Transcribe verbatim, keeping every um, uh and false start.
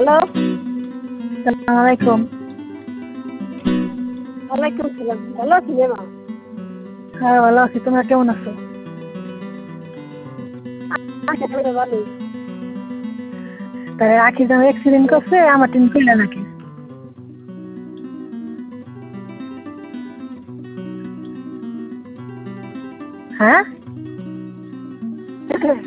Hello. আসসালামু আলাইকুম। ওয়ালাইকুম সালাম। ভালো আছি মা? হ্যাঁ ভালো আছি, তোমরা কেমন আছো? আচ্ছা ভালোই। তাহলে আখি যখন অ্যাক্সিডেন্ট করছে আমার টিম কইলা নাকি? হ্যাঁ